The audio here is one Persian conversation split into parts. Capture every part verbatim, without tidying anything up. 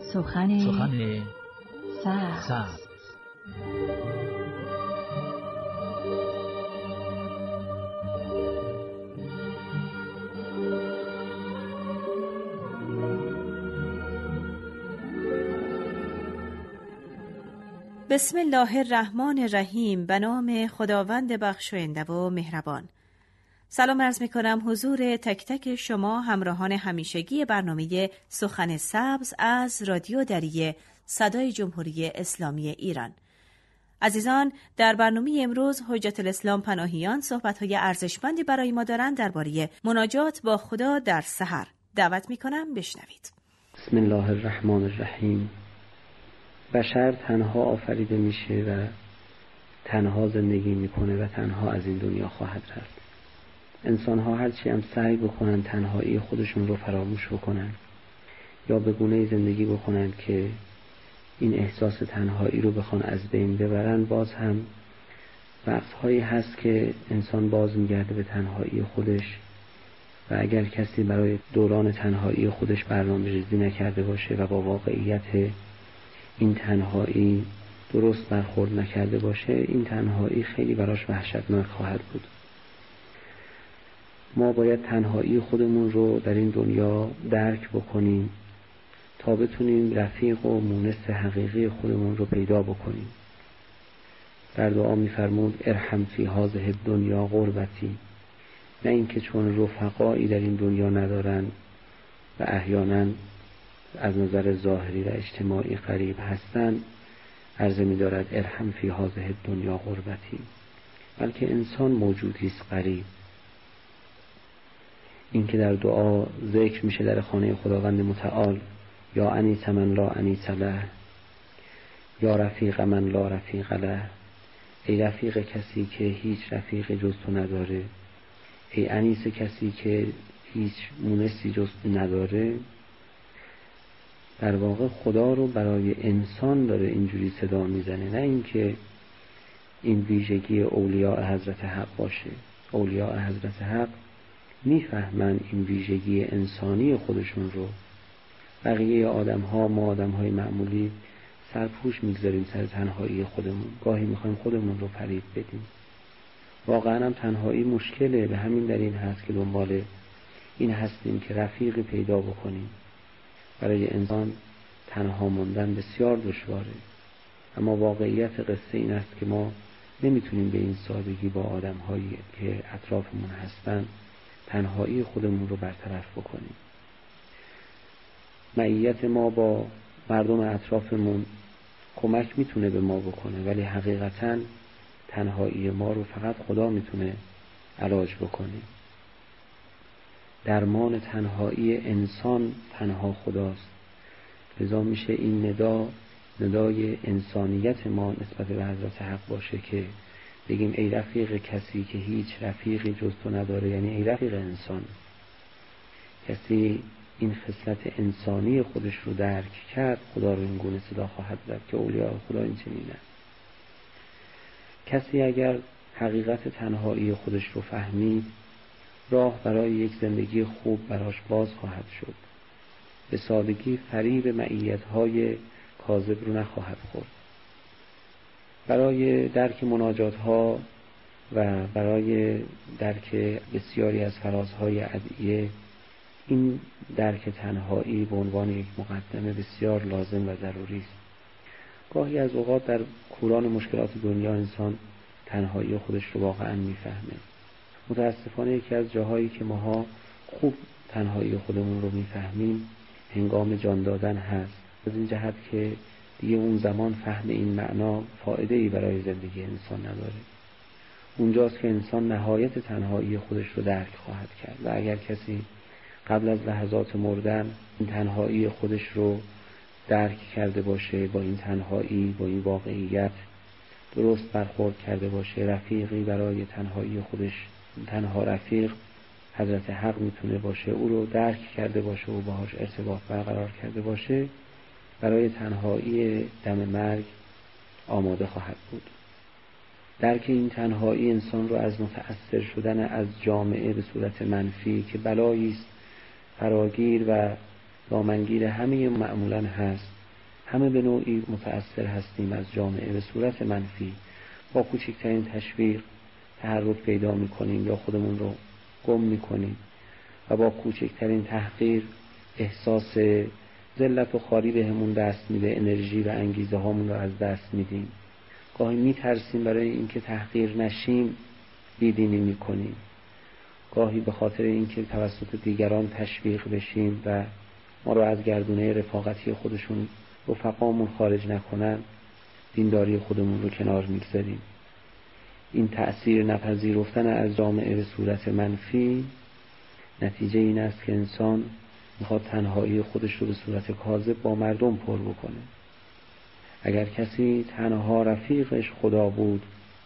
سخن سخن سبز. بسم الله الرحمن الرحیم. به نام خداوند بخشاینده و مهربان. سلام عرض می کنم حضور تک تک شما همراهان همیشگی برنامه سخن سبز از رادیو دریه صدای جمهوری اسلامی ایران. عزیزان، در برنامه امروز حجت الاسلام پناهیان صحبت‌های ارزشمندی برای ما دارند درباره مناجات با خدا در سحر. دعوت می کنم بشنوید. بسم الله الرحمن الرحیم. بشر تنها آفریده میشه و تنها زندگی میکنه و تنها از این دنیا خواهد رفت. انسان ها هرچی هم سعی بکنن تنهایی خودشون رو فراموش بکنن یا به گونه‌ای زندگی بکنن که این احساس تنهایی رو بخوان از بین ببرن، باز هم وقتهایی هست که انسان باز میگرده به تنهایی خودش و اگر کسی برای دوران تنهایی خودش برنامه ریزی نکرده باشه و با واقعیت این تنهایی درست برخورد نکرده باشه، این تنهایی خیلی براش وحشتناک خواهد بود. ما باید تنهایی خودمون رو در این دنیا درک بکنیم تا بتونیم رفیق و مونس حقیقی خودمون رو پیدا بکنیم. در دعا می‌فرمود ارحم فی هذه الدنیا غربتی، نه اینکه چون رفقایی در این دنیا ندارن و احیانا از نظر ظاهری و اجتماعی غریب هستن عرض می دارد ارحم فی هذه الدنیا غربتی، بلکه انسان موجودی است غریب. این که در دعا ذکر میشه در خانه خداوند متعال یا انیس من لا انیس له، یا رفیق من لا رفیق له، ای رفیق کسی که هیچ رفیق جز تو نداره، ای انیس کسی که هیچ مونسی جز تو نداره. در واقع خدا رو برای انسان داره اینجوری صدا میزنه، نه اینکه این ویژگی اولیاء حضرت حق باشه. اولیاء حضرت حق میفهمن این ویژگی انسانی خودشون رو. بقیه آدم ها، ما آدم های معمولی سرپوش میگذاریم سر تنهایی خودمون، گاهی میخوایم خودمون رو فریب بدیم. واقعا هم تنهایی مشکله، به همین دلیل هست که دنبال این هستیم که رفیقی پیدا بکنیم. برای انسان تنها موندن بسیار دشواره، اما واقعیت قصه این است که ما نمیتونیم به این سادگی با آدم هایی که اطرافمون هستن تنهایی خودمون رو برطرف بکنیم. معیت ما با مردم اطرافمون کمک میتونه به ما بکنه، ولی حقیقتا تنهایی ما رو فقط خدا میتونه علاج بکنه. درمان تنهایی انسان تنها خداست. لذا میشه این ندا ندای انسانیت ما نسبت به حضرت حق باشه که بگیم ای رفیق کسی که هیچ رفیقی جز تو نداره، یعنی ای رفیق انسان. کسی این خصلت انسانی خودش رو درک کرد، خدا رو این گونه صدا خواهد زد که اولیاء خدا این چنینه. کسی اگر حقیقت تنهایی خودش رو فهمید، راه برای یک زندگی خوب براش باز خواهد شد. به سادگی فریب معیت‌های کاذب رو نخواهد خورد. برای درک مناجات‌ها و برای درک بسیاری از فرازهای ادعیه، این درک تنهایی به عنوان یک مقدمه بسیار لازم و ضروری است. گاهی از اوقات در کوران مشکلات دنیا انسان تنهایی خودش رو واقعا میفهمه. متاسفانه یکی از جاهایی که ماها خوب تنهایی خودمون رو میفهمیم هنگام جان دادن هست، از این جهت که دیگه اون زمان فهم این معنا فایده‌ای برای زندگی انسان نداره. اونجاست که انسان نهایت تنهایی خودش رو درک خواهد کرد و اگر کسی قبل از لحظات مردن این تنهایی خودش رو درک کرده باشه، با این تنهایی، با این واقعیت درست برخورد کرده باشه، رفیقی برای تنهایی خودش، تنها رفیق حضرت حق میتونه باشه، او رو درک کرده باشه و باهاش ارتباط برقرار کرده باشه، برای تنهایی دم مرگ آماده خواهد بود. درک این تنهایی انسان رو از متأثر شدن از جامعه به صورت منفی که بلایی است فراگیر و دامنگیر همه معمولا هست همه به نوعی متأثر هستیم از جامعه به صورت منفی. با کوچکترین تشویق تحرک پیدا میکنیم یا خودمون رو گم میکنیم و با کوچکترین تحقیر احساس ذلت و خواری بهمون دست میده، انرژی و انگیزه هامون رو از دست میدیم. گاهی میترسیم برای اینکه تحقیر نشیم بیدینی میکنیم، گاهی به خاطر اینکه توسط دیگران تشویق بشیم و ما رو از گردونه رفاقتی خودشون رفقامون خارج نکنن دینداری خودمون رو کنار میگذاریم. این تأثیر نپذیرفتن از جامعه به صورت منفی نتیجه این است که انسان میخواد تنهایی خودش رو به صورت کاذب با مردم پر بکنه. اگر کسی تنها رفیقش خدا بود،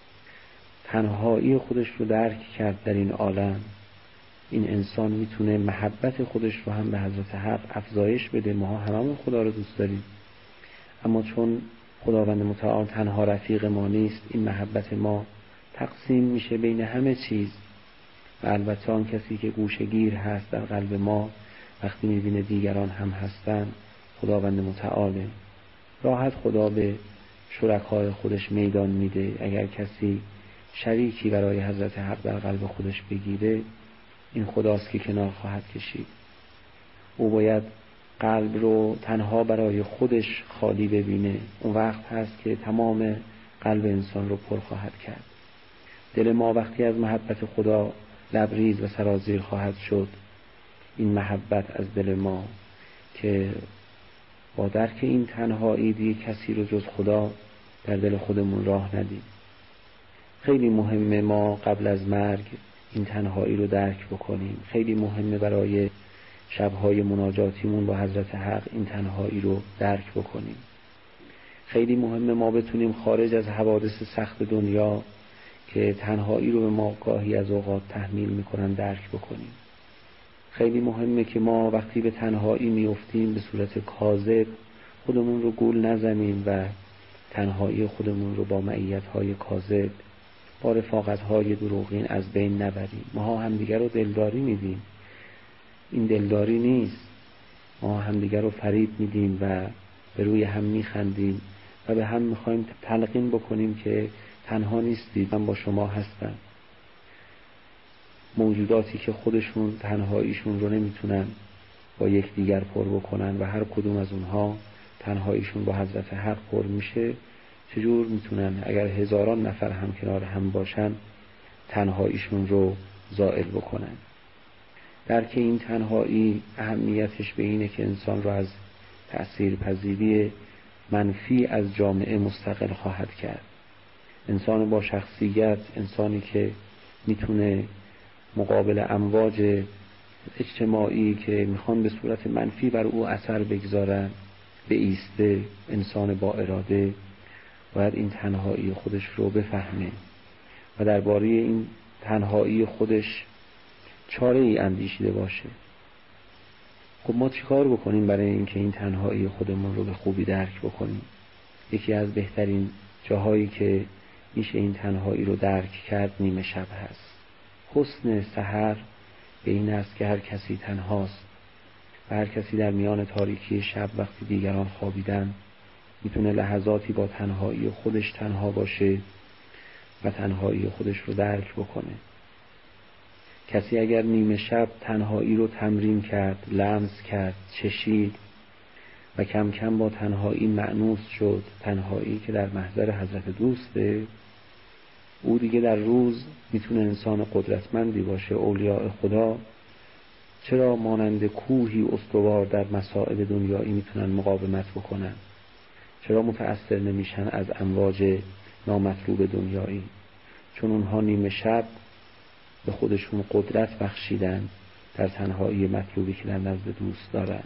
تنهایی خودش رو درک کرد در این عالم، این انسان میتونه محبت خودش رو هم به حضرت حق افزایش بده. ما هممون خدا رو دوست داریم، اما چون خداوند متعال تنها رفیق ما نیست، این محبت ما تقسیم میشه بین همه چیز و البته آن کسی که گوشه‌گیر هست در قلب ما وقتی میبینه دیگران هم هستن خداوند متعاله. راحت خدا به شرکای خودش میدان میده. اگر کسی شریکی برای حضرت حق در قلب خودش بگیره، این خداست که کنار خواهد کشید. او باید قلب رو تنها برای خودش خالی ببینه، اون وقت هست که تمام قلب انسان رو پر خواهد کرد. دل ما وقتی از محبت خدا لبریز و سرازیر خواهد شد، این محبت از دل ما که با درک این تنهایی دیگه کسی رو جز خدا در دل خودمون راه ندیم. خیلی مهمه ما قبل از مرگ این تنهایی رو درک بکنیم. خیلی مهمه برای شبهای مناجاتیمون با حضرت حق این تنهایی رو درک بکنیم. خیلی مهمه ما بتونیم خارج از حوادث سخت دنیا که تنهایی رو به ما گاهی از اوقات تحمیل میکنن درک بکنیم. خیلی مهمه که ما وقتی به تنهایی میافتیم به صورت کاذب خودمون رو گول نزنیم و تنهایی خودمون رو با معیت‌های کاذب، با رفاقت‌های دروغین از بین نبریم. ما همدیگر رو دلداری میدیم، این دلداری نیست. ما همدیگر رو فریب میدیم و به روی هم میخندیم و به هم میخوایم تلقین بکنیم که تنها نیستید، من با شما هستم. موجوداتی که خودشون تنهاییشون رو نمیتونن با یکدیگر پر بکنن و هر کدوم از اونها تنهاییشون با حضرت حق پر میشه، چجور میتونن اگر هزاران نفر هم کنار هم باشن تنهاییشون رو زائل بکنن؟ درک این تنهایی اهمیتش به اینه که انسان رو از تأثیر پذیری منفی از جامعه مستقل خواهد کرد. انسان با شخصیت، انسانی که میتونه مقابل امواج اجتماعی که میخوان به صورت منفی بر او اثر بگذارن به ایسته، انسان با اراده باید این تنهایی خودش رو بفهمه و درباره این تنهایی خودش چاره ای اندیشیده باشه. خب ما چیکار بکنیم برای اینکه این تنهایی خودمون رو به خوبی درک بکنیم؟ یکی از بهترین جاهایی که میشه این تنهایی رو درک کرد نیمه شب هست. حسن سحر به این است که هر کسی تنهاست و هر کسی در میان تاریکی شب وقتی دیگران خوابیدن میتونه لحظاتی با تنهایی خودش تنها باشه و تنهایی خودش رو درک بکنه. کسی اگر نیمه شب تنهایی رو تمرین کرد، لمس کرد، چشید و کم کم با تنهایی مأنوس شد، تنهایی که در محضر حضرت دوسته، او دیگه در روز میتونه انسان قدرتمندی باشه. اولیاء خدا چرا مانند کوهی استوار در مصائب دنیایی میتونن مقاومت بکنن؟ چرا متأثر نمیشن از امواج نامطلوب دنیایی؟ چون اونها نیمه شب به خودشون قدرت بخشیدن در تنهایی مطلوبی که در نزد دوست دارن.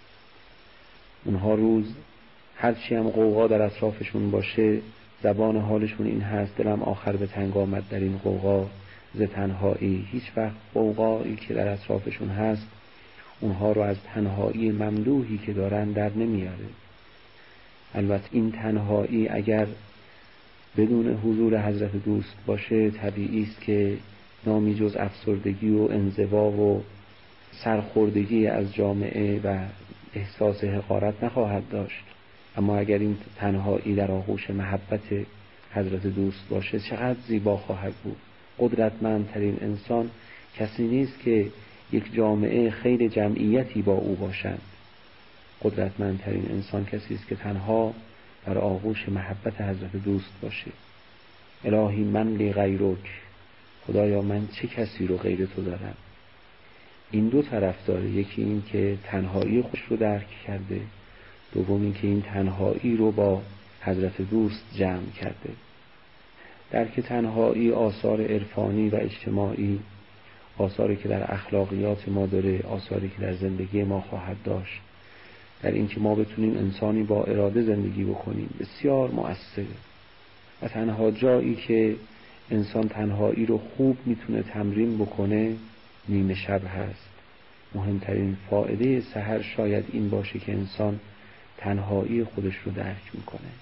اونها روز هرچی هم قوقا در اطرافشون باشه زبان حالشون این هست: دلم آخر به تنگ آمد در این قوقا ز تنهایی. هیچ وقت قوقایی که در اطرافشون هست اونها رو از تنهایی ممدوحی که دارن در نمیاره. البته این تنهایی اگر بدون حضور حضرت دوست باشه طبیعی است که نامی جز افسردگی و انزوا و سرخوردگی از جامعه و احساس حقارت نخواهد داشت. اما اگر این تنهایی در آغوش محبت حضرت دوست باشه چقدر زیبا خواهد بود. قدرتمندترین انسان کسی نیست که یک جامعه خیر جمعیتی با او باشند. قدرتمندترین انسان کسی است که تنها در آغوش محبت حضرت دوست باشه. الهی من لی غیرک، خدایا من چه کسی رو غیر تو دارم. این دو طرف داره، یکی این که تنهایی خودش رو درک کرده، دوم این که این تنهایی رو با حضرت دوست جمع کرده. درک تنهایی آثار عرفانی و اجتماعی، آثاری که در اخلاقیات ما داره، آثاری که در زندگی ما خواهد داشت، در این که ما بتونیم انسانی با اراده زندگی بکنیم، بسیار مؤثره. و تنها جایی که انسان تنهایی رو خوب میتونه تمرین بکنه نیمه شب هست. مهمترین فائده سحر شاید این باشه که انسان تنهایی خودش رو درک میکنه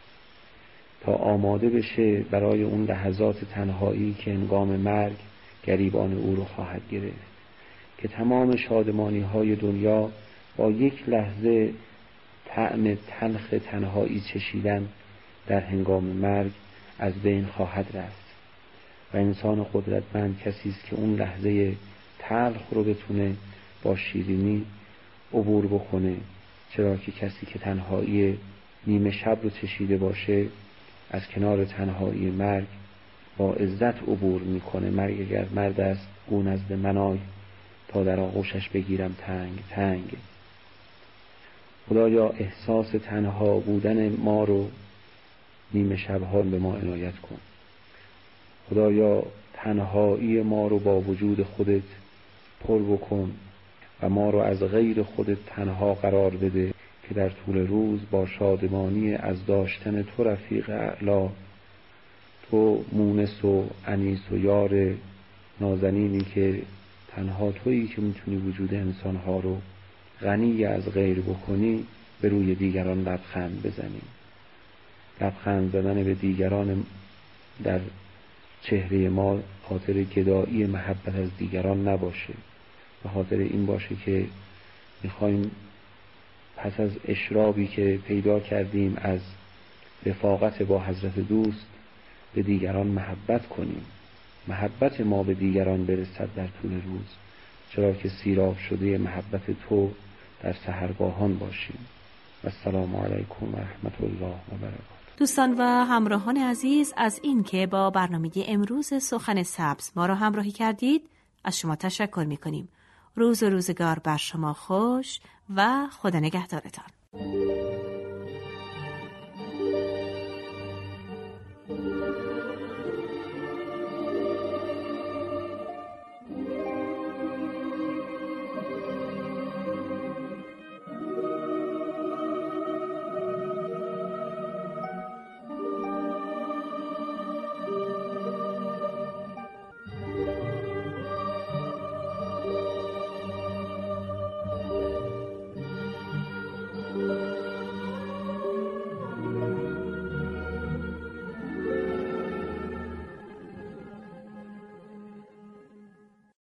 تا آماده بشه برای اون لحظات تنهایی که هنگام مرگ گریبان او رو خواهد گرفت، که تمام شادمانی های دنیا با یک لحظه طعم تلخ تنهایی چشیدن در هنگام مرگ از بین خواهد رفت. و انسان قدرتمند کسی است که اون لحظه تلخ رو بتونه با شیرینی عبور بکنه، چرا که کسی که تنهایی نیمه شب رو چشیده باشه از کنار تنهایی مرگ با عزت عبور میکنه. مرگ اگر مرد است او نزد من آی تا در آغوشش بگیرم تنگ تنگ. خدایا احساس تنها بودن ما رو نیمه شبها به ما عنایت کن. خدایا تنهایی ما رو با وجود خودت پر بکن و ما رو از غیر خودت تنها قرار بده که در طول روز با شادمانی از داشتن تو رفیق اعلا، تو مونس و انیس و یار نازنینی که تنها تویی که میتونی وجود انسانها رو غنی از غیر بکنی، به روی دیگران لبخند بزنیم. لبخند زدن به دیگران در چهره ما خاطر گدایی محبت از دیگران نباشه، به خاطر این باشه که میخوایم پس از اشرابی که پیدا کردیم از رفاقت با حضرت دوست به دیگران محبت کنیم، محبت ما به دیگران برسد در طول روز، چرا که سیراب شده محبت تو در سحرگاهان باشیم. و السلام علیکم و رحمت الله و برکاته. دوستان و همراهان عزیز، از این که با برنامه امروز سخن سبز ما را همراهی کردید از شما تشکر می کنیم. روز و روزگار بر شما خوش و خدا نگهدارتان.